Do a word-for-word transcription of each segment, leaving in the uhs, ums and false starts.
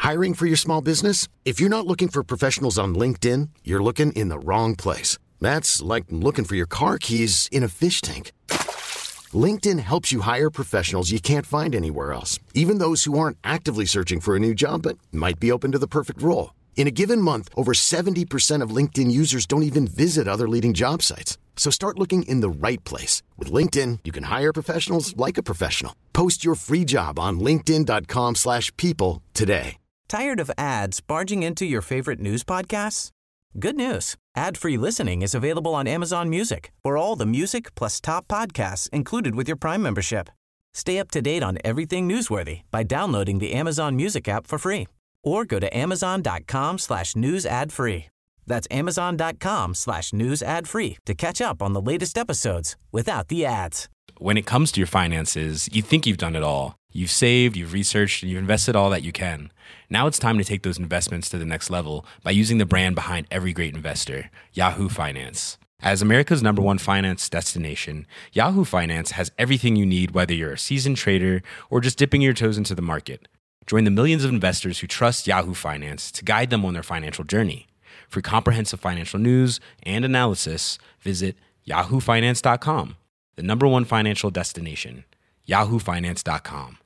Hiring for your small business? If you're not looking for professionals on LinkedIn, you're looking in the wrong place. That's like looking for your car keys in a fish tank. LinkedIn helps you hire professionals you can't find anywhere else, even those who aren't actively searching for a new job but might be open to the perfect role. In a given month, over seventy percent of LinkedIn users don't even visit other leading job sites. So start looking in the right place. With LinkedIn, you can hire professionals like a professional. Post your free job on linkedin.com slash people today. Tired of ads barging into your favorite news podcasts? Good news. Ad-free listening is available on Amazon Music for all the music plus top podcasts included with your Prime membership. Stay up to date on everything newsworthy by downloading the Amazon Music app for free or go to amazon.com slash news ad free. That's amazon.com slash news ad free to catch up on the latest episodes without the ads. When it comes to your finances, you think you've done it all. You've saved, you've researched, and you've invested all that you can. Now it's time to take those investments to the next level by using the brand behind every great investor, Yahoo Finance. As America's number one finance destination, Yahoo Finance has everything you need, whether you're a seasoned trader or just dipping your toes into the market. Join the millions of investors who trust Yahoo Finance to guide them on their financial journey. For comprehensive financial news and analysis, visit yahoo finance dot com, the number one financial destination, yahoo finance dot com.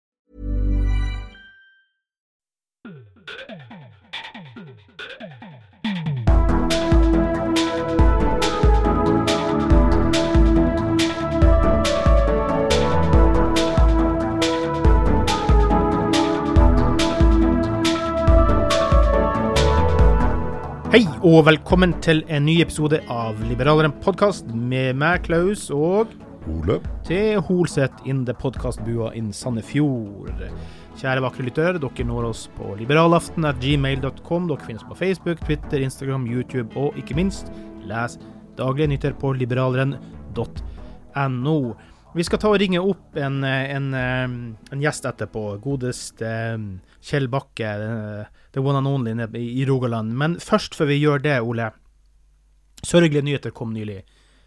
Hei og velkommen til en ny episode av Liberaleren podcast med meg, Klaus, og Ole til Holset in the podcastbua in Sandefjord. Kjære vakre lyttere, dere når oss på liberalaften at gmail dot com. Dere finnes på Facebook, Twitter, Instagram, YouTube og ikke minst les daglige nyheter på liberaleren dot no. Vi skal ta og ringe opp en, en, en gjest etterpå, godest Kjell Bakke, the one and only i Rogaland. Men først før vi gjør det, Ole, sørgelige nyheter kom nylig.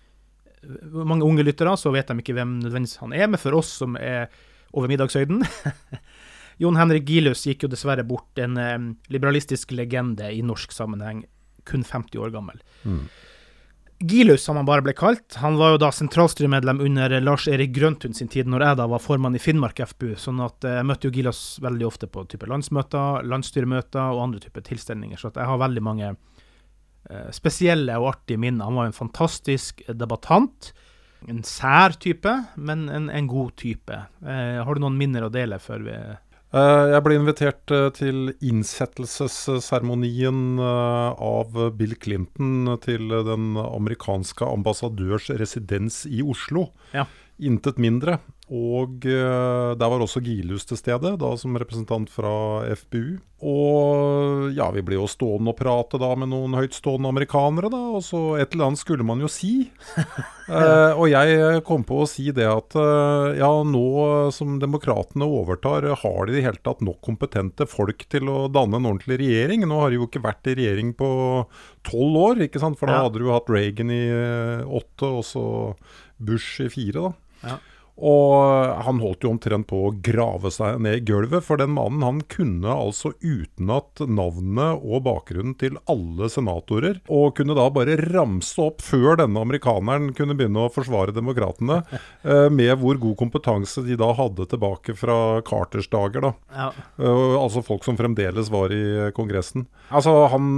Mange unge lyttere, så vet de ikke hvem nødvendigvis han er, men for oss som er over middagshøyden. Jon Henrik Gilhus gikk jo dessverre bort, en um, liberalistisk legende i norsk sammenheng, kun femti år gammel. Mm. Gilhus, som han bare ble kalt, han var jo da sentralstyremedlem under Lars-Erik Grøntun sin tid, når jeg da var formann i Finnmark F B U, sånn at jeg møtte jo Gilhus veldig ofte på type landsmøter, landsstyremøter og andre typer tilstelninger, så at jeg har veldig mange eh, spesielle og artige minner. Han var en fantastisk debattant, en sær type, men en, en god type. Eh, har du noen minner å dele før vi... Jeg ble invitert til innsettelsesseremonien av Bill Clinton til den amerikanske ambassadørs residens i Oslo. Ja. Intet mindre. Og der var også Gilhus til stede, da som representant fra F B U. Og ja, vi ble jo stående og prate da med noen høytstående amerikanere da, og så et eller annet skulle man jo si. eh, og jeg kom på å si det at ja, nå som demokratene overtar, har de i det hele tatt nok kompetente folk til å danne en ordentlig regjering. Nå har de jo ikke vært i regjering på tolv år, ikke sant? For da ja. Hadde du hatt Reagan i åtte, og så Bush i fire da. Ja. Og han holdt jo omtrent på å grave seg ned i gulvet, for den mannen han kunne altså utenat navnet og bakgrunnen til alle senatorer, og kunne da bare ramse opp før denne amerikaneren kunne begynne å forsvare demokratene, med hvor god kompetanse de da hadde tilbake fra Carters dager da. Ja. Altså folk som fremdeles var i kongressen. Altså han,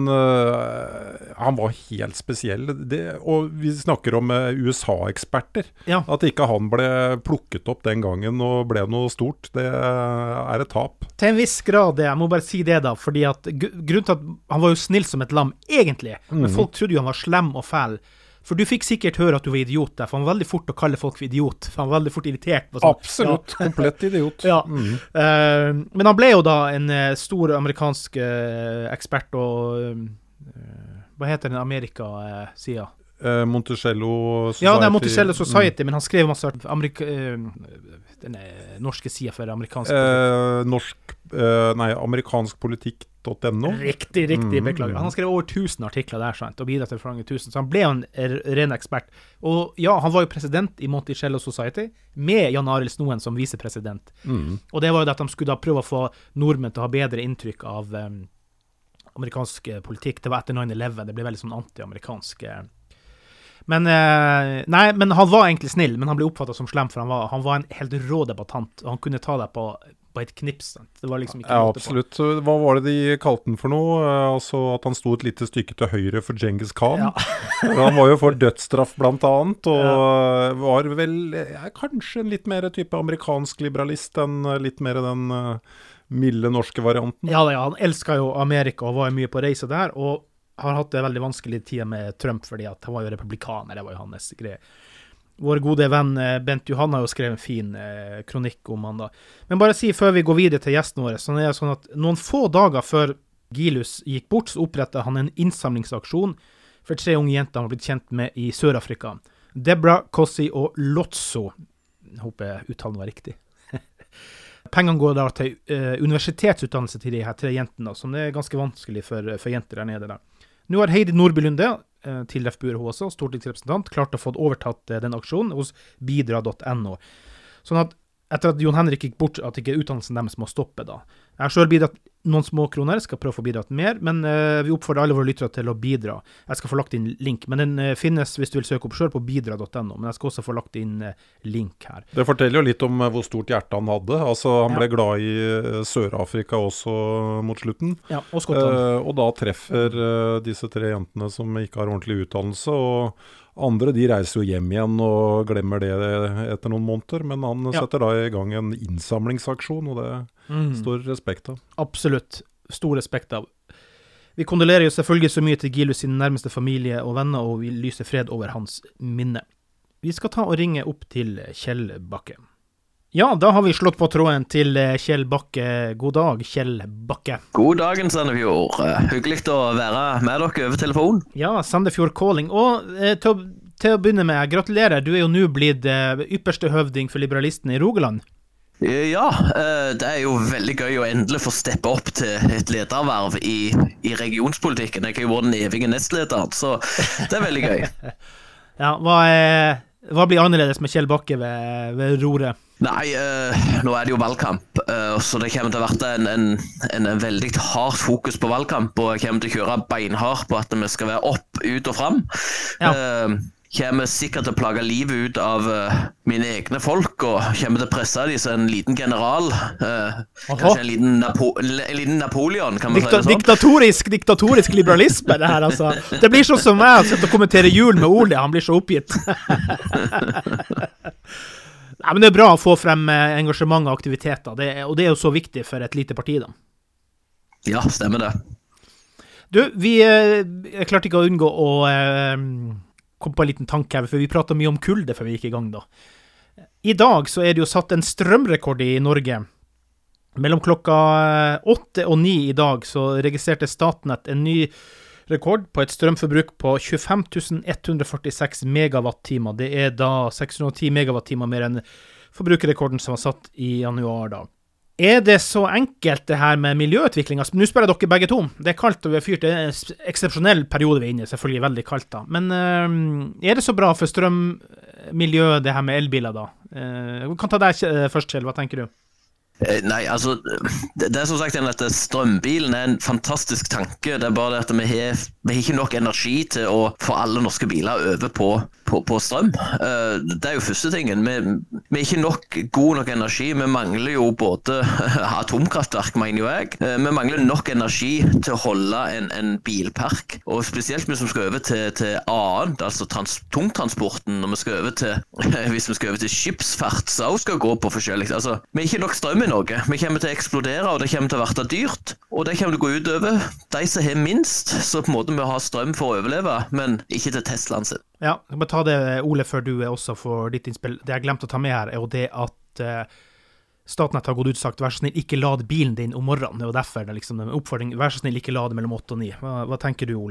han var helt spesiell, det, og vi snakker om U S A-eksperter, ja. At ikke han ble plukket opp den gangen og ble noe stort, det er et tap. Til en viss grad, jeg må bare si det da, fordi at grunnen til at han var jo snill som et lam, egentlig, men mm. folk trodde jo han var slem og fæl, for du fikk sikkert høre at du var idiot der, for han var veldig fort å kalle folk for idiot, for han var veldig fort irritert. Sånn. Absolutt, ja. Komplett idiot. ja. Mm. Uh, men han ble jo da en uh, stor amerikansk uh, ekspert og uh, hva heter den Amerika-sida? Eh, Monticello Society. Ja, det er Monticello Society, mm. men han skrev masse Amerika, uh, den norske siden for amerikansk eh, norsk, eh, nei, amerikanskpolitikk.no. Riktig, riktig, mm. beklager. Han har skrevet over tusen artikler der, sant, og bidratt til for mange tusen, så han ble en ren ekspert. Og ja, han var jo president i Monticello Society, med Jan Arild Snoen som visepresident. Mm. Og det var jo det at de skulle da prøve å få nordmenn til å ha bedre inntrykk av um, amerikansk politikk. Det var etter nine eleven, det ble veldig sånn anti-amerikansk. Men, eh, nei, men han var egentlig snill, men han ble oppfattet som slem, for han var, han var en helt rå debattant, og han kunne ta deg på, på et knips. Det var liksom ikke ja, absolutt. På. Hva var det de kalte den for noe? Altså at han sto et lite stykke til høyre for Genghis Khan. Ja. Han var jo for dødsstraff blant annet, og ja. var vel ja, kanskje en litt mer type amerikansk liberalist enn litt mer den uh, milde norske varianten. Ja, ja, han elsket jo Amerika og var mye på reise der, og har hatt det veldig vanskelig tid med Trump, fordi at han var jo republikaner, det var jo hans greie. Vår gode venn Bent Johan har jo skrevet en fin eh, kronikk om han da. Men bare si før vi går videre til gjesten vår, så er det sånn at noen få dager før Gilus gikk bort, så opprettet han en innsamlingsaksjon for tre unge jenter han har blitt kjent med i Sør-Afrika. Debra, Kossi og Lotso. Jeg håper uttalen var riktig. Pengene går da til uh, universitetsutdannelse til de her tre jentene, som det er ganske vanskelig for, for jenter der nede der. Nå har Heidi Nordby Lunde, uh, til F B U også, stortingsrepresentant, klart å få overtatt uh, den aksjonen hos bidra punktum no. Sånn at etter at Jon Henrik gikk bort, at ikke utdannelsen deres må stoppe da. Jeg har selv bidratt noen små kroner, skal prøve å få bidratt mer, men uh, vi oppfordrer alle våre lyttere til å bidra. Jeg skal få lagt inn link, men den uh, finnes hvis du vil søke opp selv på bidra punktum no, men jeg skal også få lagt inn uh, link her. Det forteller jo litt om uh, hvor stort hjerte han hadde. Altså, han ja. ble glad i uh, Sør-Afrika også mot slutten. Ja, og Skottland. Uh, og da treffer uh, disse tre jentene som ikke har ordentlig utdannelse, og andre de reiser jo hjem igjen og glemmer det etter noen måneder, men han ja. setter da i gang en innsamlingsaksjon, og det mm. står respekt av. Absolutt, stor respekt av. Vi kondolerer jo selvfølgelig så mye til Gilus sin nærmeste familie og venner, og vi lyser fred over hans minne. Vi skal ta og ringe opp til Kjell Bakke. Ja, da har vi slått på tråden til Kjell Bakke. God dag, Kjell Bakke. God dagen, Sandefjord. Hyggelig å være med dere over telefon. Ja, Sandefjord Calling. Og eh, til, å, til å begynne med, gratulerer. Du er jo nå blitt eh, ypperste høvding for liberalistene i Rogaland. Ja, det er jo veldig gøy å endelig få steppe opp til et lederverv i, i regionspolitikken. Jeg har jo vært den evige nestlederen, så det er veldig gøy. Ja, hva, er, hva blir annerledes med Kjell Bakke ved, ved roret? Nei, uh, nå er det jo valgkamp, uh, så det kommer til å være en, en, en, en veldig hardt fokus på valgkamp, og jeg kommer til å kjøre beinhardt på at vi skal være opp, ut og frem. Ja. Uh, kommer sikkert til å plage livet ut av uh, mine egne folk, og kommer til å presse dem som en liten general, uh, kanskje en liten, Napo en liten Napoleon, kan man Dikta si det sånn. Diktatorisk, diktatorisk liberalisme, det her altså. Det blir sånn som jeg, å kommentere jul med Ole, han blir så oppgitt. Nei, men det er bra å få frem engasjement og aktiviteter, det er, og det er jo så viktig for et lite parti da. Ja, stemmer det. Du, vi jeg klarte ikke å unngå å eh, komme på en liten tanke her, for vi pratet mye om kulde før vi gikk i gang da. I dag så er det jo satt en strømrekord i Norge. Mellom klokka åtte og ni i dag så registrerte Statnett en ny rekord på et strømforbruk på tjuefem tusen ett hundre førtiseks megawatt-timer. Det er da seks hundre og ti megawatt-timer mer enn forbrukerrekorden som var satt i januar da. Er det så enkelt det her med miljøutvikling? Nå spør jeg dere begge to. Det er kaldt og vi har fyrt, det er en eksepsjonell periode vi er inne, selvfølgelig veldig kaldt da. Men øh, er det så bra for strømmiljøet det her med elbiler da? Uh, kan ta deg først, Kjell, hva tenker du? Nei, altså, det er som sagt at strømbilen er en fantastisk tanke. Det er bare det at vi har, vi har ikke nok energi til å få alle norske biler over på, på, på strøm. Det er jo første tingen. Vi, vi har ikke nok god nok energi. Vi mangler jo både atomkraftverk, mener jo jeg. Vi mangler nok energi til å holde en, en bilpark. Og spesielt hvis vi skal over til, til annet, altså trans, tungtransporten, når vi skal over til, hvis vi skal over til skipsfart, så skal gå på forskjellig. Altså, vi har ikke nok strøm i Norge. Vi kommer til å eksplodere, og det kommer til å være dyrt, og det kommer til å gå ut over de som har minst, så på en måte vi har strøm for å overleve, men ikke til Teslaen sin. Ja, jeg må ta det, Ole, før du også får ditt innspill. Det jeg glemte å ta med her er jo det at uh, Statnett har gått ut og sagt, vær så snill, ikke lad bilen din om morgenen, og derfor det er liksom en oppfordring, vær så snill, ikke lad mellom åtte og ni. Hva, hva tenker du, Ole?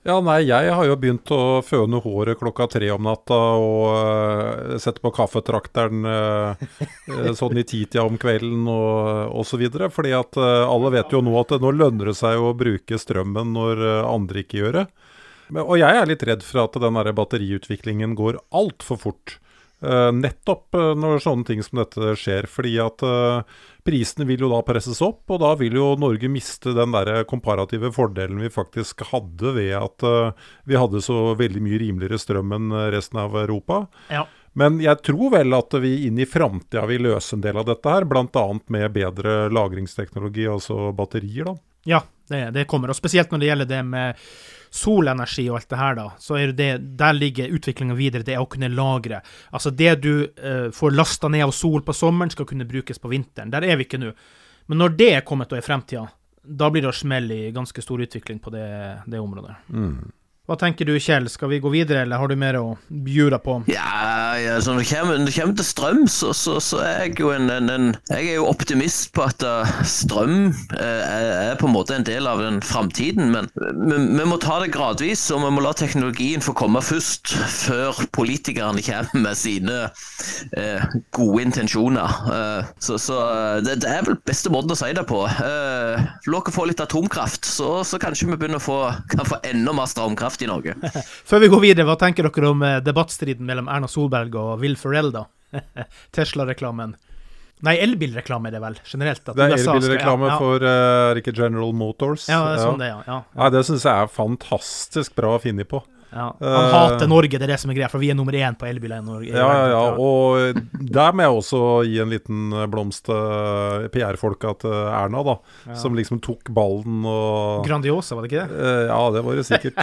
Ja, nei, jeg har jo begynt å føne håret klokka tre om natta og uh, sette på kaffetrakteren uh, sånn i titida om kvelden og, og så videre. Fordi at uh, alle vet jo nå at det, nå lønner det seg å bruke strømmen når uh, andre ikke gjør det. Men, og jeg er litt redd for at den der batteriutviklingen går alt for fort. Uh, nettopp uh, når sånne ting som dette skjer, fordi at uh, prisene vil jo da presses opp, og da vil jo Norge miste den der komparative fordelen vi faktisk hadde ved at uh, vi hadde så veldig mye rimeligere strøm enn resten av Europa. Ja. Men jeg tror vel at vi inn i fremtiden vil løse en del av dette her, blant annet med bedre lagringsteknologi, altså batterier da. Ja, det, det kommer, og spesielt når det gjelder det med solenergi og alt det her da, så er det, der ligger utviklingen videre, det er å kunne lagre. Altså det du uh, får lastet ned av sol på sommeren skal kunne brukes på vinteren. Der er vi ikke nå. Men når det er kommet og i fremtiden, da blir det å smelle i ganske stor utvikling på det, det området. Mm. Hva tenker du, Kjell? Skal vi gå videre, eller har du mer å bjuda på? Ja, ja så når det kommer, når det kommer til strøm, så, så, så er jeg jo en, en, en jeg er jo optimist på at uh, strøm uh, er, er på en måte en del av den fremtiden, men vi, vi må ta det gradvis, og vi må la teknologien få komme først, før politikerne kommer med sine uh, gode intensjoner. Uh, så så det, det er vel beste måten å si det på. Uh, la oss få litt atomkraft, så, så kanskje vi begynner å få, kan få enda mer strømkraft i Norge. Før vi går videre, hva tenker dere om debattstriden mellom Erna Solberg og Will Ferrell da? Tesla-reklamen. Nei, elbilreklame er det vel, generelt. At det er U S A elbilreklame ja, ja. for uh, er ikke General Motors. Ja, det er sånn ja. det, ja. ja. ja det synes jeg er fantastisk bra å finne på. Ja. Han uh, hater Norge, det er det som er greia, for vi er nummer én på elbiler i Norge. Ja, ja, ja, og der må jeg også gi en liten blomst til P R-folka til Erna da, ja. Som liksom tok ballen og... Grandiosa, var det ikke det? Uh, ja, det var det sikkert.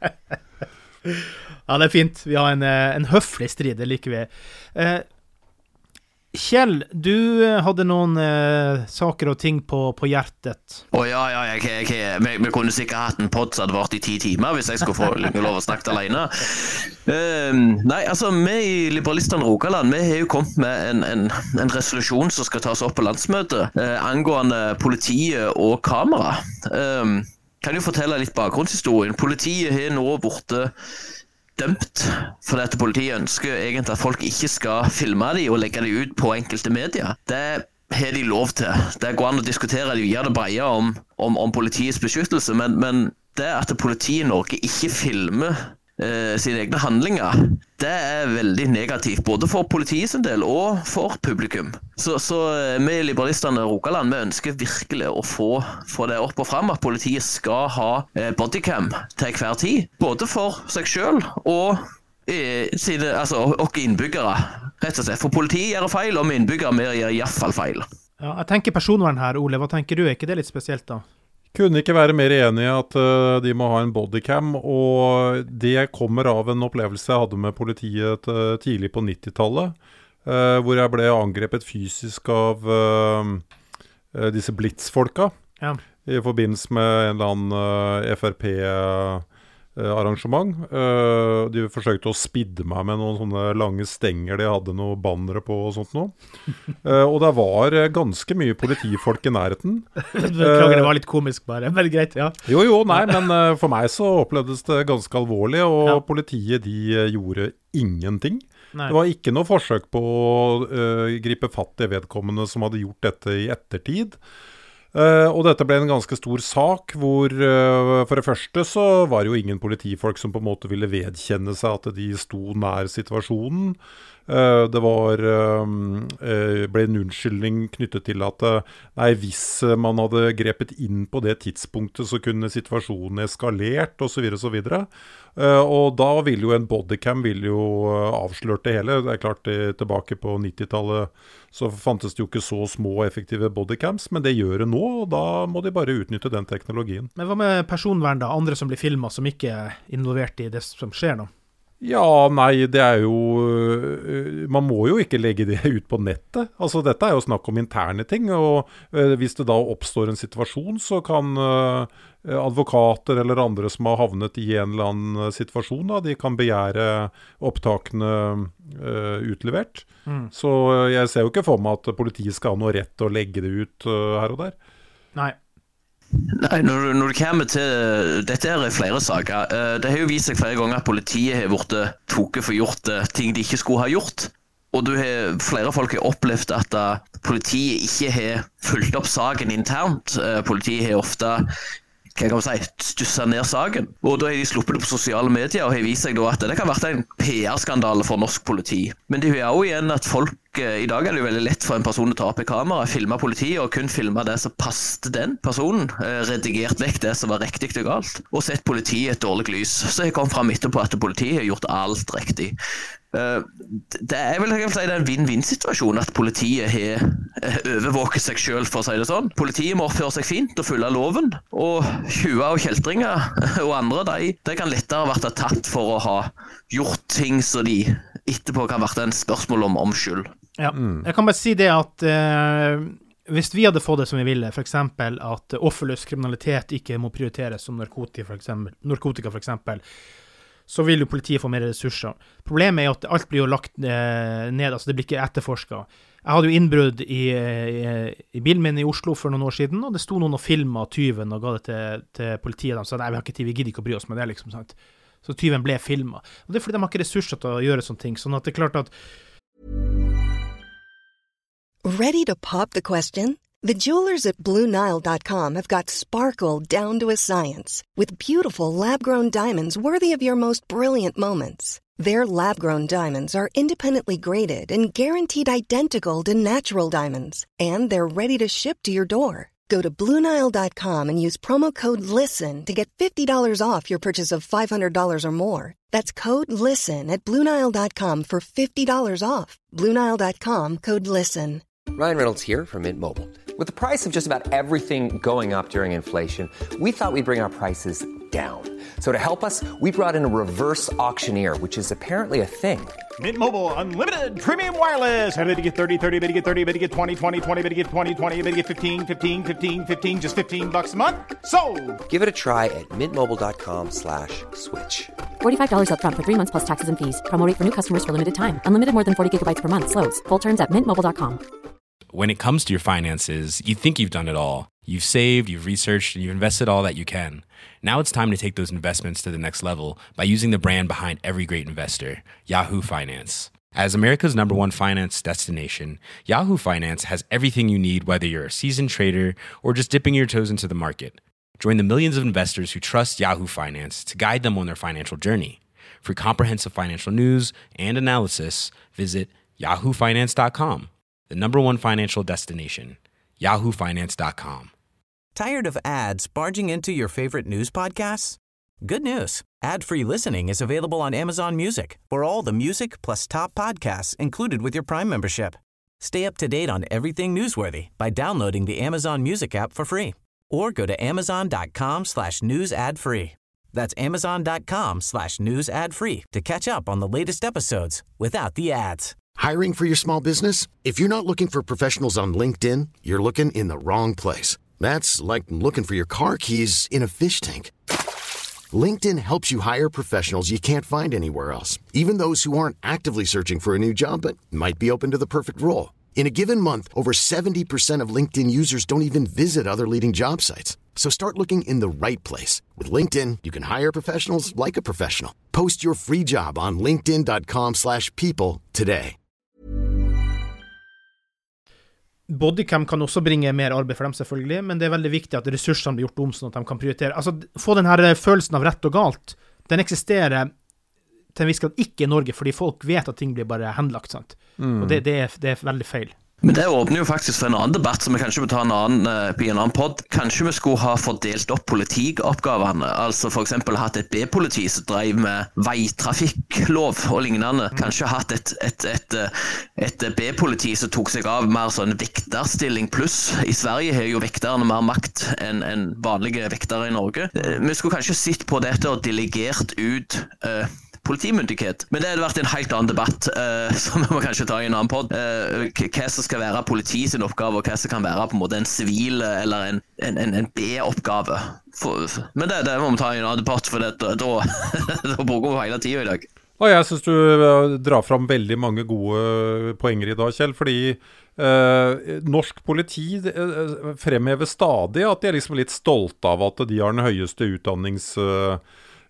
Ja, det er fint. Vi har en, en høflig strid, det liker vi. Uh, Kjell, du hadde noen uh, saker og ting på, på hjertet. Å oh, ja, ja, jeg, jeg, jeg, vi, vi kunne sikkert hatt en podd som hadde vært i ti timer hvis jeg skulle få lov å snakke alene. Uh, nei, altså, vi i Liberalistene Rogaland, vi har jo kommet med en, en, en resolusjon som skal tas opp på landsmøtet uh, angående politiet og kamera. Uh, kan jo fortelle litt bakgrunnshistorien. Politiet har nå borte dømt, for dette politiet ønsker egentlig at folk ikke skal filme de og legge de ut på enkelte medier. Det har de lov til. Det går an å diskutere de gjør det breie om, om, om politiets beskyttelse, men, men det at politiet i Norge ikke filmer eh, sine egne handlinger, det er veldig negativt, både for politiet sin del og for publikum. Så, så vi i Liberalistene Rogaland, vi ønsker virkelig å få, få det opp og frem, at politiet skal ha eh, bodycam til hver tid, både for seg selv og eh, sine, altså, og innbyggere, rett og slett. For politiet gjør feil, og innbyggere gjør i hvert fall feil. Ja, jeg tenker personvern her, Ole. Hva tenker du? Er ikke det litt spesielt da? Kunne ikke være mer enig i at uh, de må ha en bodycam, og det kommer av en opplevelse jeg hadde med politiet uh, tidlig på nittitallet, uh, hvor jeg ble angrepet fysisk av uh, uh, disse blitzfolka, ja. I forbindelse med en eller annen uh, F R P uh, arrangement. Uh, de forsøkte å spidde meg med noen sånne lange stenger, de hadde noen bannere på og sånt noe. Uh, og det var ganske mye politifolk i nærheten. Beklager, det var litt komisk bare, men greit, ja. Jo, jo, nei, men uh, for meg så opplevdes det ganske alvorlig, og ja. Politiet, de uh, gjorde ingenting. Nei. Det var ikke noe forsøk på å uh, gripe fatt i vedkommende som hadde gjort dette i ettertid. Uh, og dette ble en ganske stor sak, hvor uh, for det første så var det jo ingen politifolk som på en måte ville vedkjenne seg at de sto nær situasjonen. Uh, det var, uh, uh, ble en unnskyldning knyttet til at uh, nei, hvis man hadde grepet inn på det tidspunktet så kunne situasjonen eskalert og så videre og så videre. Uh, og da ville jo en bodycam ville jo uh, avslørt det hele. Det er klart det, tilbake på nittitallet så fantes det jo ikke så små effektive bodycams, men det gjør det nå, og da må de bare utnytte den teknologien. Men hva med personvern da? Andre som blir filmet som ikke er involvert i det som skjer nå? Ja, nei, det er jo man må jo ikke legge det ut på nettet. Altså, dette er jo snakk om interne ting, og uh, hvis det da oppstår en situasjon, så kan uh, advokater eller andre som har havnet i en eller annen situasjon, da, de kan begjære opptakene uh, utlevert. Mm. Så uh, jeg ser jo ikke for meg at politiet skal ha noe rett til å legge det ut uh, her og der. Nei. Nei, når, når det kommer til dette er flere saker. Det har jo vist seg flere ganger at politiet har vært toket for gjort ting de ikke skulle ha gjort. Og du har, flere folk har opplevd at uh, politiet ikke har fulgt opp saken internt. Uh, politiet har ofte, hva kan man si, stusset ned saken. Og da har de sluppet det på sosiale medier og har vist seg da at det kan være en P R-skandale for norsk politi. Men det er jo igjen at folk, uh, i dag er det jo veldig lett for en person å ta opp i kamera, filme politiet og kun filme det som passte den personen, uh, redigert vekk det som var riktig og galt, og sett politiet i et dårlig lys. Så jeg kom frem etterpå at politiet har gjort alt riktig. Uh, det er vel jeg vil si, det er en vinn-vinn-situasjon at politiet har uh, overvåket seg selv, for å si det sånn. Politiet må oppføre seg fint og følge loven, og tjuver og kjeltringer og andre, de, de kan lettere vært tatt for å ha gjort ting så de etterpå kan være en spørsmål om omskyld. Ja, jeg kan bare si det at uh, hvis vi hadde fått det som vi ville, for eksempel at offerløs kriminalitet ikke må prioriteres som narkotika for eksempel, narkotika for eksempel, så vil jo politiet få mer ressurser. Problemet er jo at alt blir jo lagt eh, ned, altså det blir ikke etterforsket. Jeg hadde jo innbrudd i, i, i bilen min i Oslo for noen år siden, og det sto noen og filmet tyven og ga det til, til politiet. De sa, nei, vi har ikke tid, vi gidder ikke å bry oss med det, liksom, sant? Så tyven ble filmet. Og det er fordi de har ikke ressurser til å gjøre sånne ting, sånn at det er klart at... Ready to pop the question? The jewelers at Blue Nile dot com have got sparkle down to a science with beautiful lab-grown diamonds worthy of your most brilliant moments. Their lab-grown diamonds are independently graded and guaranteed identical to natural diamonds, and they're ready to ship to your door. Go to Blue Nile dot com and use promo code LISTEN to get fifty dollars off your purchase of five hundred dollars or more. That's code LISTEN at Blue Nile dot com for fifty dollars off. Blue Nile dot com, code LISTEN. Ryan Reynolds here from Mint Mobile. With the price of just about everything going up during inflation, we thought we'd bring our prices down. So to help us, we brought in a reverse auctioneer, which is apparently a thing. Mint Mobile Unlimited Premium Wireless. How to get thirty, thirty, how to get thirty, how to get twenty, twenty, twenty, how to get twenty, twenty, how to get fifteen, fifteen, fifteen, fifteen, just fifteen bucks a month? Sold! Give it a try at mintmobile.com slash switch. forty-five dollars up front for three months plus taxes and fees. Promo rate for new customers for limited time. Unlimited more than forty gigabytes per month. Slows full terms at mint mobile dot com. When it comes to your finances, you think you've done it all. You've saved, you've researched, and you've invested all that you can. Now it's time to take those investments to the next level by using the brand behind every great investor, Yahoo Finance. As America's number one finance destination, Yahoo Finance has everything you need, whether you're a seasoned trader or just dipping your toes into the market. Join the millions of investors who trust Yahoo Finance to guide them on their financial journey. For comprehensive financial news and analysis, visit yahoo finance dot com. The number one financial destination, yahoo finance dot com. Tired of ads barging into your favorite news podcasts? Good news. Ad-free listening is available on Amazon Music for all the music plus top podcasts included with your Prime membership. Stay up to date on everything newsworthy by downloading the Amazon Music app for free or go to amazon.com slash news ad free. That's amazon.com slash news ad free to catch up on the latest episodes without the ads. Hiring for your small business? If you're not looking for professionals on LinkedIn, you're looking in the wrong place. That's like looking for your car keys in a fish tank. LinkedIn helps you hire professionals you can't find anywhere else, even those who aren't actively searching for a new job but might be open to the perfect role. In a given month, over seventy percent of LinkedIn users don't even visit other leading job sites. So start looking in the right place. With LinkedIn, you can hire professionals like a professional. Post your free job on linkedin dot com slash people today. Bodycam kan også bringe mer arbeid for dem selvfølgelig, men det er veldig viktig at ressursene blir gjort om sånn at de kan prioritere. Altså, få den her følelsen av rett og galt, den eksisterer til en viss grad ikke i Norge, fordi folk vet at ting blir bare henlagt, sant? Mm. Og det, det, er, det er veldig feil. Men det åpner jo faktisk for en annen debatt som vi kanskje må ta en annen, uh, på en annen podd. Kanskje vi skulle ha fordelt opp politioppgavene, altså for eksempel hatt et B-politi som drev med veitrafikklov og lignende. Kanskje hatt et, et, et, et, et B-politi som tok seg av mer sånn vekterstilling pluss. I Sverige har jo vekterne mer makt enn en vanlige vektere i Norge. Uh, vi skulle kanskje sitt på dette og delegert ut uh, politimyndighet. Men det hadde vært en helt annen debatt, uh, som vi må kanskje ta i en annen podd. Uh, hva som skal være politiet sin oppgave, og hva som kan være på en måte en sivil eller en, en, en, en B-oppgave. For, men det, det må vi ta i en annen debatt, for det, da, da bruker vi hele tiden i dag. Og jeg synes du drar fram veldig mange gode poenger i dag, Kjell, fordi eh, norsk politi eh, fremhever stadig at de er liksom litt stolte av at de har den høyeste utdanningsløpet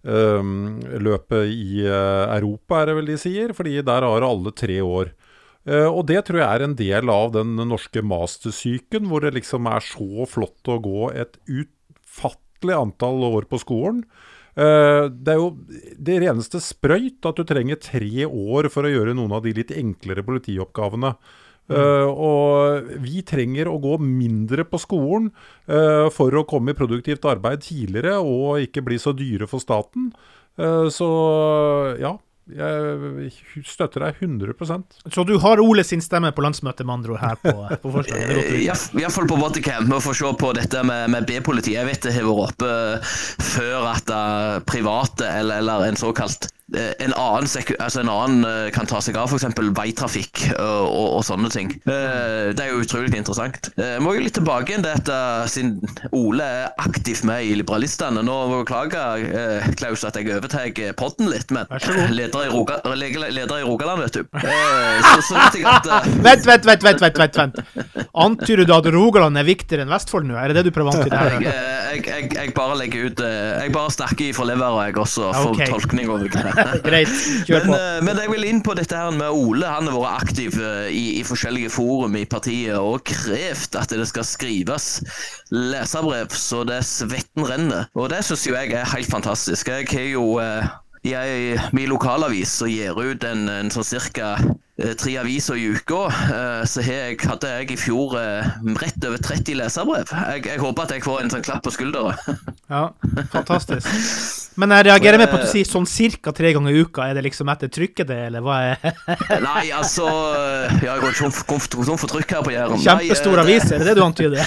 eh, i eh, Europa, er det vel de sier, fordi der har alle tre år. Eh, og det tror jeg er en del av den norske mastersyken, hvor det liksom er så flott å gå et utfattelig antall år på skolen. Uh, det er jo det reneste sprøyt at du trenger tre år for å gjøre noen av de litt enklere politioppgavene. Uh, mm. Og vi trenger å gå mindre på skolen uh, for å komme i produktivt arbeid tidligere og ikke bli så dyre for staten. Uh, så ja, jeg støtter deg hundre prosent. Så du har Ole sin stemme på landsmøtet med andre ord her på, på forslaget? I hvert fall på bodycam, å få se på dette med, med B-politi. Jeg vet det har vært oppe før at uh, private eller, eller en såkalt En annen, altså en annen kan ta seg av for eksempel veitrafikk og, og, og sånne ting. Det er jo utrolig interessant. Jeg må jo litt tilbake igjen dette, siden Ole er aktivt med i Liberalistene. Nå beklager Klaus at jeg overtar podden litt, men leder i, Roga, leder i Rogaland, vet du. Så, så vet jeg at... Vent, vent, vent, vent, vent, vent, vent. Antyder du at Rogaland er viktigere enn Vestfold nå? Er det det du prøver å antyde her? Jeg, jeg, jeg, jeg bare legger ut... Jeg bare snakker i for lever, og jeg også får okay. tolkning over det. Greit, kjør på. Men, men jeg vil inn på dette her med Ole. Han har vært aktiv i, i forskjellige forum i partiet og krevt at det skal skrives leserbrev så det svetten renner. Og det synes jo jeg er helt fantastisk. Jeg har jo i min lokalavis og gir ut en, en sånn cirka tre aviser i uka, så jeg, hadde jeg i fjor rett over tretti leserbrev. Jeg, jeg håper at jeg får en sånn klapp på skulderen. Ja, fantastisk. Men jeg reagerer med på at du sier sånn cirka tre ganger i uka. Er det liksom etter trykket det, eller hva er? Nei, altså, jeg har gått sånn for trykk her på Jæren. Kjempestor avis, er det det du antyder?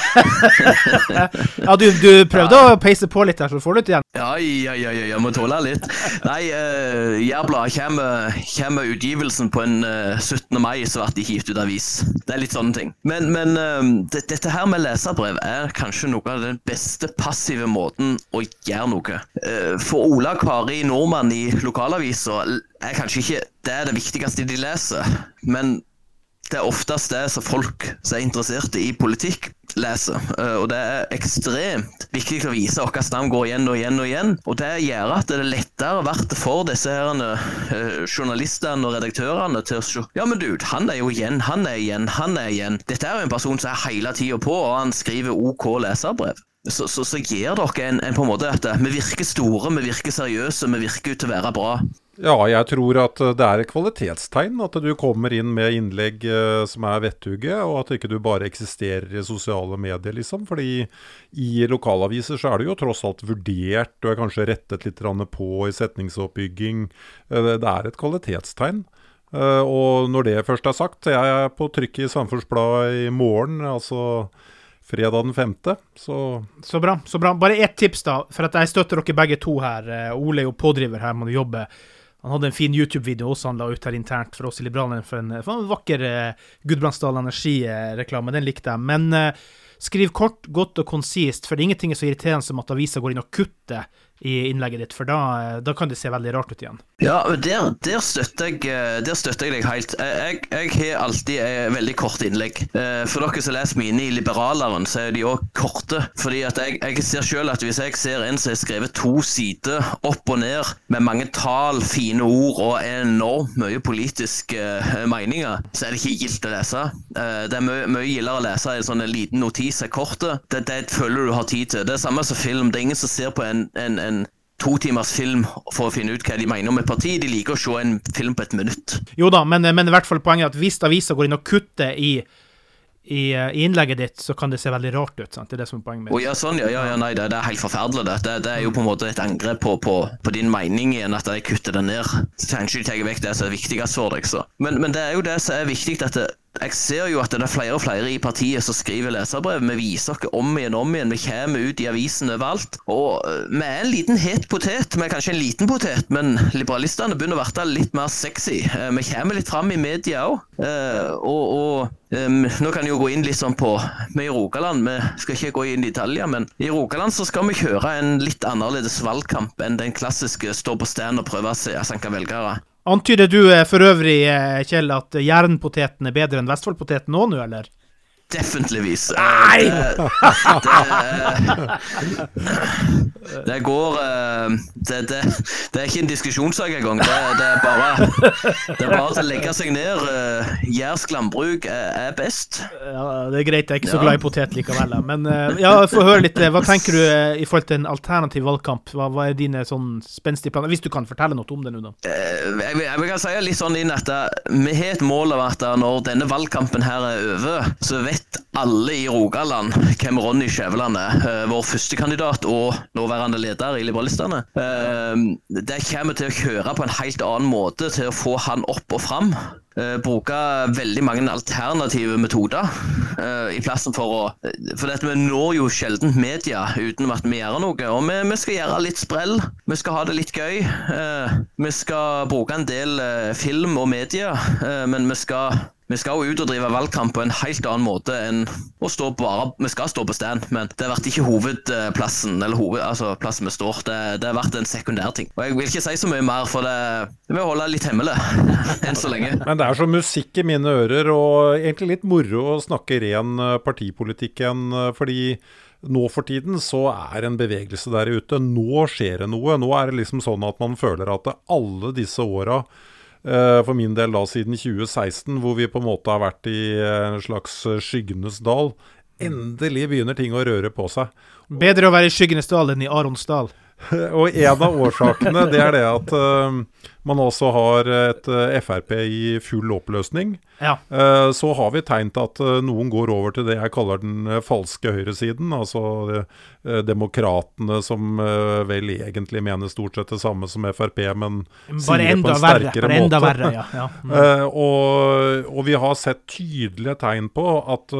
Ja, du, du prøvde å peise på litt her, så får du det igjen. Ja, ja, ja, ja, jeg må tåle litt. Nei, uh, Jærbladet kommer, kommer utgivelsen på en uh, syttende mai, så ble de hivet ut avis. Det er litt sånne ting. Men, men uh, det, dette her med leserbrev er kanskje noe av den beste passive måten å gjøre noe. Uh, for Ola Kari Nordmann i lokalaviser er kanskje ikke det er det viktigste de leser, men det er oftest det som folk som er interesserte i politikk leser, og det er ekstremt viktig å vise hva navn går igjen og igjen og igjen, og det gjør at det er lettere vært for disse herrene, uh, journalistene og redaktørene til å se, ja men dude, han er jo igjen, han er igjen, han er igjen. Dette er jo en person som er hele tiden på, og han skriver OK leserbrev. Så, så, så gir dere en, en på en måte at vi virker store, vi virker seriøse, vi virker ut til å være bra. Ja, jeg tror at det er et kvalitetstegn at du kommer inn med innlegg uh, som er vettugge, og at ikke du bare eksisterer i sosiale medier, liksom. Fordi i lokalaviser så er det jo tross alt vurdert, du er kanskje rettet litt på i setningsoppbygging. Uh, det er et kvalitetstegn. Uh, og når det først er sagt, jeg er på trykk i Samfunnsbladet i morgen, altså fredag den femte, så... Så bra, så bra. Bare ett tips da, for at jeg støtter dere begge to her. Ole er jo pådriver her, må du jobbe. Han hadde en fin YouTube-video også han la ut her internt for oss i Liberalerne for en, for en vakker uh, Gudbrandsdal Energi-reklame. Den likte jeg. Men uh, skriv kort, godt og konsist, for det er ingenting så irriterende som at avisa går inn og kutter i innlegget ditt, for da, da kan det se veldig rart ut igjen. Ja, der, der, støtter, jeg, der støtter jeg deg helt. Jeg, jeg har alltid et veldig kort innlegg. For dere som leser mine i Liberaleren, så er de også korte. Fordi at jeg, jeg ser selv at hvis jeg ser en som har skrevet to sider opp og ned, med mange tal, fine ord og enormt mye politiske meninger, så er det ikke gildt å lese. Det er mye, mye gildere å lese i en sånn liten notis er korte. Det, det føler du har tid til. Det er samme som film. Det er ingen som ser på en, en, en to timers film for å finne ut hva de mener om et parti. De liker å se en film på et minutt. Jo da, men, men i hvert fall poenget er at hvis aviser går inn og kutter i, i, i innlegget ditt, så kan det se veldig rart ut, sant? Det er det som er poenget med. Oh, ja, sånn, ja, ja, ja, nei, det, det er helt forferdelig. Det. Det, det er jo på en måte et angrep på, på, på din mening igjen, at de kutter det ned. Så kanskje de tar vekk det som er viktigst for deg. Så. Men, men det er jo det som er viktig, at det, jeg ser jo at det er flere og flere i partiet som skriver leserbrev. Vi viser oss om igjen om igjen. Vi kommer ut i avisen overalt. Og vi er en liten het potet. Vi er kanskje en liten potet, men liberalistene begynner å være litt mer sexy. Vi kommer litt frem i media også. Og, og um, nå kan jeg jo gå inn litt sånn på vi i Rogaland. Vi skal ikke gå inn i detaljer, men i Rogaland så skal vi kjøre en litt annerledes valgkamp enn den klassiske stå på stand og prøve å se sanke velgere. Antyder du for øvrig, Kjell, at jernpoteten er bedre enn Vestfoldpoteten nå, nå, eller? Definitivvis. Nei! Det, det, det går det, det, det er ikke en diskusjonssak engang. Det, det er bare Det er bare til å legge seg ned. Jærsk landbruk er, er best. Ja, det er greit. Jeg er ikke så glad i potet likevel. Men ja, få høre litt. Hva tenker du i forhold til en alternativ valgkamp? Hva, hva er dine sånn spenstige planer? Hvis du kan fortelle noe om det nå, da. Jeg, jeg, jeg kan si litt sånn inn at vi har et mål av at når denne valgkampen her er over, så vet alle i Rogaland hvem Ronny Skjæveland er, vår første kandidat og nåværende leder i Liberalistene. Det kommer til å kjøre på en helt annen måte til å få han opp og fram. Bruke veldig mange alternative metoder i plassen for å for dette vi når jo sjelden media uten at vi gjør noe, og vi, vi skal gjøre litt sprell, vi skal ha det litt gøy, vi skal bruke en del film og media, men vi skal Vi skal jo ut og drive valgkamp på en helt annen måte enn å stå bare, vi skal stå på stand, men det har vært ikke hovedplassen, eller hoved, altså plassen vi står, det, det har vært en sekundær ting. Og jeg vil ikke si så mye mer, for det, det vil holde litt hemmelig, enn så lenge. Men det er så musikk i mine ører, og egentlig litt moro å snakke ren partipolitikk igjen, fordi nå for tiden så er en bevegelse der ute. Nå skjer det noe. Nå er det liksom sånn at man føler at alle disse årene, for min del da siden tjue seksten, hvor vi på en måte har vært i en slags skyggenes dal, endelig begynner ting å røre på seg. Bedre å være i skyggenes dal enn i Aronsdal. Og en av årsakene, det er det at uh, man også har et uh, F R P i full oppløsning. Ja. Uh, så har vi tegnet at uh, noen går over til det jeg kaller den uh, falske høyresiden, altså uh, demokratene som uh, vel egentlig mener stort sett det samme som F R P, men bare sier enda på en verre, sterkere bare enda måte. Verre, ja. Ja. Mm. Uh, og, og vi har sett tydelige tegn på at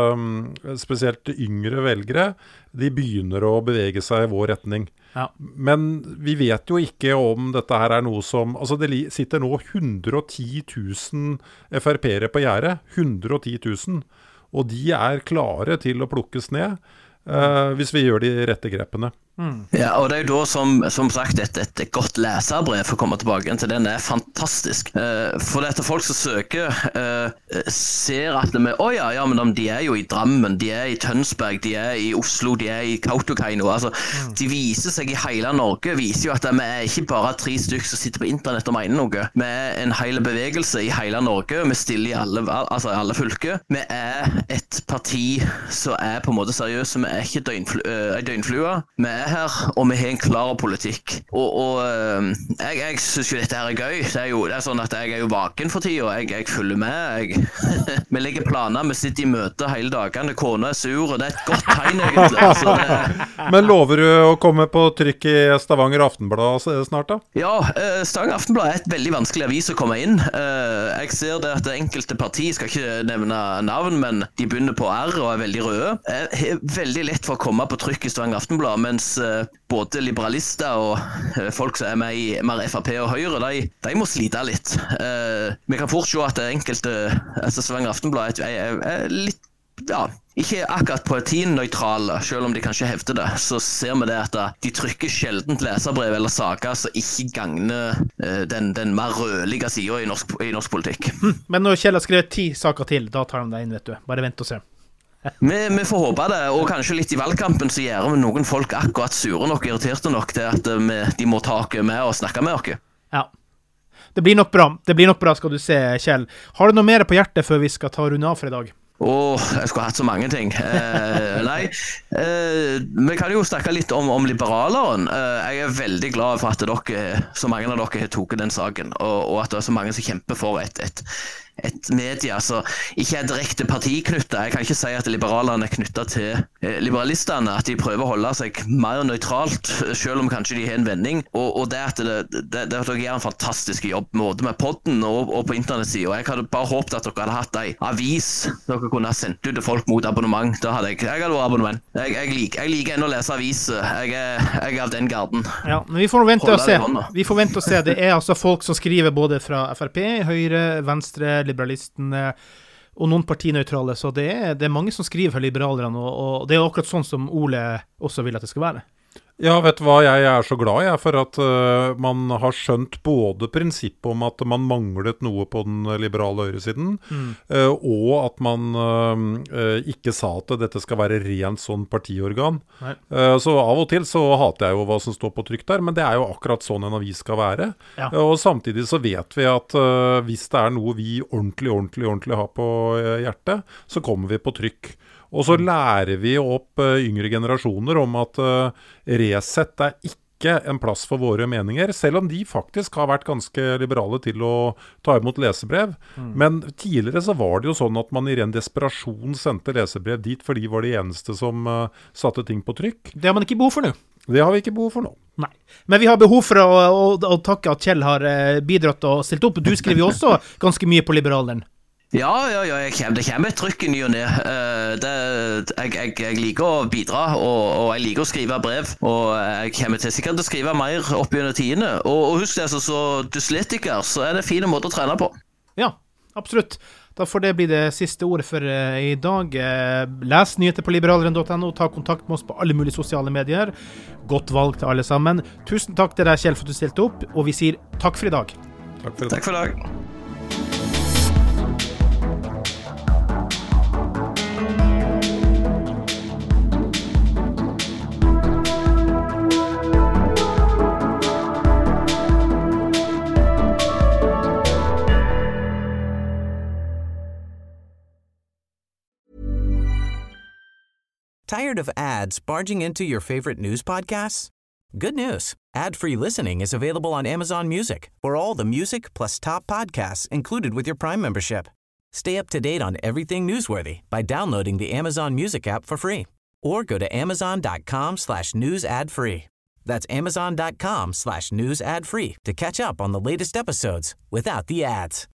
uh, spesielt yngre velgere, de begynner å bevege seg i vår retning. Ja. Men vi vet jo ikke om dette her er noe som, altså det sitter nå hundre og ti tusen F R P-ere på gjerdet, hundre og ti tusen, og de er klare til å plukkes ned uh, hvis vi gjør de rette grepene. Mm. Ja, og det er jo da som, som sagt et, et, et godt leserbrev for å komme tilbake igjen til den er fantastisk. Uh, for dette folk som søker uh, ser at vi, å ja, ja, men de er jo i Drammen, de er i Tønsberg, de er i Oslo, de er i Kautokeino, altså mm. de viser seg i hele Norge, viser jo at vi er ikke bare tre stykker som sitter på internett og mener noe, vi er en hel bevegelse i hele Norge, vi stiller i alle, altså alle fylker, vi er et parti som er på en måte seriøse, vi er ikke døgnflu, uh, døgnflua, vi er her, og vi har en klar politikk. Og, og jeg, jeg synes jo dette her er gøy. Det er jo det er sånn at jeg er jo vaken for tiden, og jeg, jeg følger med. Jeg, vi legger planer, vi sitter i møte hele dagene, kona er sur, og det er et godt tegn egentlig. Altså, det... Men lover du å komme på trykk i Stavanger Aftenblad snart da? Ja, Stavanger Aftenblad er et veldig vanskelig avis å komme inn. Jeg ser det at det enkelte parti, skal ikke nevne navn, men de begynner på R og er veldig røde. Det er veldig lett for å komme på trykk i Stavanger Aftenblad, mens både liberalister og folk som er med i mer F R P og Høyre, de, de må slite litt. Uh, vi kan fort se at det enkelte altså Stavanger Aftenblad er, er, er litt, ja, ikke akkurat partinøytrale, selv om de kanskje hevder det, så ser vi det at de trykker sjeldent leserbrev eller saker som ikke gagner uh, den, den mer rødlige siden i norsk, i norsk politikk. Hm, men når Kjell har skrevet ti saker til, da tar de deg inn, vet du. Bare vent og se. Vi, vi får håpe det, og kanskje litt i valgkampen så gjør vi noen folk akkurat sure nok, irriterte nok til at vi, de må ta oss med og snakke med oss. Ja, det blir nok bra, det blir nok bra skal du se, Kjell. Har du noe mer på hjertet før vi skal ta runde av for i dag? Åh, jeg skulle hatt så mange ting. Eh, nei, eh, vi kan jo snakke litt om, om liberaleren. Eh, jeg er veldig glad for at dere, så mange av dere har tatt den saken, og, og at det er så mange som kjemper for et, et et media som ikke er direkte partiknyttet. Jeg kan ikke si at liberalerne er knyttet til eh, liberalistene, at de prøver å holde seg mer nøytralt, selv om kanskje de har en vending. Og, og det at det, det, det, det at dere gjør en fantastisk jobb, både med podden og, og på internettsiden. Og jeg hadde bare håpet at dere hadde hatt en avis dere kunne ha sendt ut til folk mot abonnement. Da hadde jeg, jeg hadde vært abonnement. Jeg, jeg, liker, jeg liker ennå å lese aviser. Jeg er, jeg er av den garden. Ja, men vi får vente og se. Vi får vente og se. Det er altså folk som skriver både fra F R P, Høyre, Venstre, liberalistene og noen partinøytrale, så det er, det er mange som skriver for liberalerne, og, og det er akkurat sånn som Ole også vil at det skal være. Ja, vet du hva, jeg er så glad jeg for at uh, man har skjønt både prinsippet om at man manglet noe på den liberale høyresiden, mm. uh, og at man uh, ikke sa at dette skal være rent sånn partiorgan. Uh, så av og til så hater jeg jo hva som står på trykk der, men det er jo akkurat sånn en avis skal være. Ja. Uh, og samtidig så vet vi at uh, hvis det er noe vi ordentlig, ordentlig, ordentlig har på uh, hjertet, så kommer vi på trykk. Og så lærer vi opp uh, yngre generasjoner om at uh, Resett er ikke en plass for våre meninger, selv om de faktisk har vært ganske liberale til å ta imot lesebrev. Mm. Men tidligere så var det jo sånn at man i ren desperasjon sendte lesebrev dit, for de var de eneste som uh, satte ting på trykk. Det har man ikke behov for nå. Det har vi ikke behov for nå. Nei, men vi har behov for å, å, å takke at Kjell har uh, bidratt og stilt opp. Du skriver jo også ganske mye på Liberalen. Ja, ja, ja, jeg kommer, det kommer et trykk i ny og ned. Uh, det, jeg, jeg, jeg liker å bidra, og, og jeg liker å skrive brev, og jeg kommer til sikkert å skrive mer opp gjennom tidene. Og, og husk det, altså, så dyslektiker, så er det en fin måte å trene på. Ja, absolutt. Da får det bli det siste ordet for uh, i dag. Uh, les nyheter på liberaleren punktum no, ta kontakt med oss på alle mulige sosiale medier. Godt valg til alle sammen. Tusen takk til deg, Kjell, for at du stilte opp, og vi sier takk for i dag. Takk for i dag. Takk for i dag. Tired of ads barging into your favorite news podcasts? Good news. Ad-free listening is available on Amazon Music for all the music plus top podcasts included with your Prime membership. Stay up to date on everything newsworthy by downloading the Amazon Music app for free or go to amazon.com slash news ad free. That's amazon.com slash news ad free to catch up on the latest episodes without the ads.